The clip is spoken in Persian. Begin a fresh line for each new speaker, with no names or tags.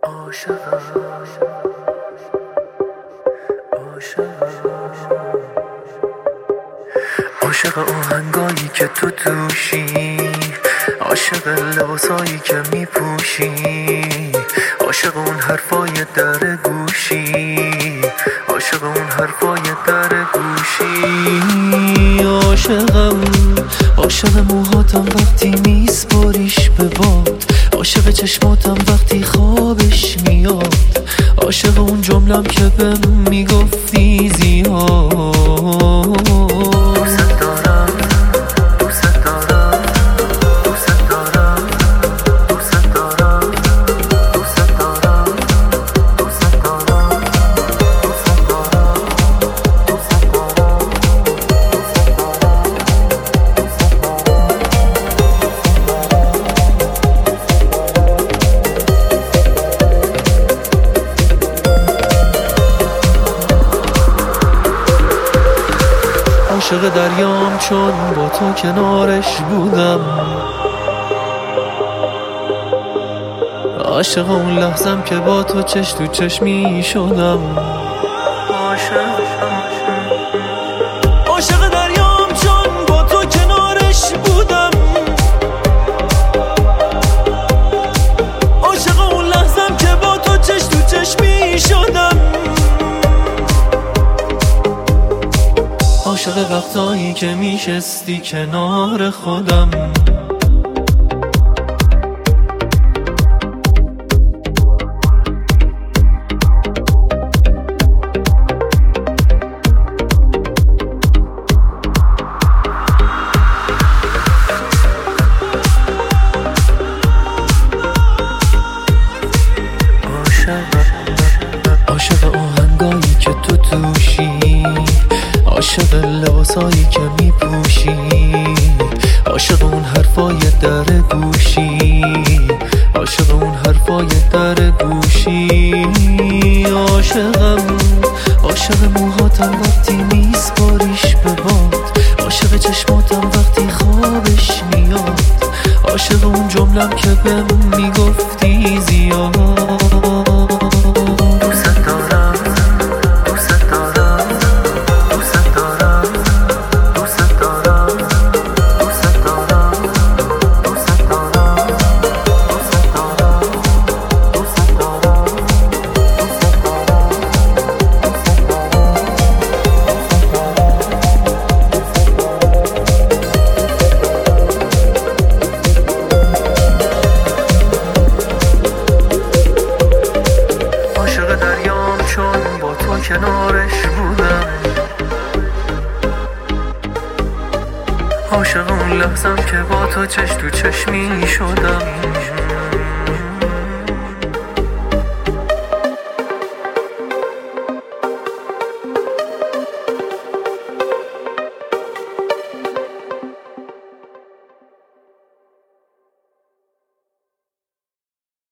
عاشق آهنگایی که تو توشی، عاشق لباسایی که میپوشی، عاشق اون حرفای در گوشی، عاشق اون حرفای در گوشی. عاشق موهاتم وقتی میسپاریش به باد، عاشق چشماتم وقتی خوابش میاد، عاشق اون جملم که بهم میگفتی زیاد. عاشق دریام چون با تو کنارش بودم، عاشق اون لحظم که با تو چش تو چشمی شدم. عاشق دریام چون با تو کنارش بودم، عاشق اون لحظم که با تو چش تو چشمی شدم. عاشق وقتایی که میشستی کنار خودم، عاشق آهنگایی که تو توشی، عاشق لباسایی که میپوشی، عاشق اون حرفای در گوشی، عاشق اون حرفای در گوشی. عاشق موهاتم وقتی میسپاریش به باد، عاشق چشماتم وقتی خوابش میاد، عاشق اون جملم که بهم میگفتی زیاد. چون با تو کنارش بودم، عاشق اون لحظم که با تو چش تو چشمی شدم.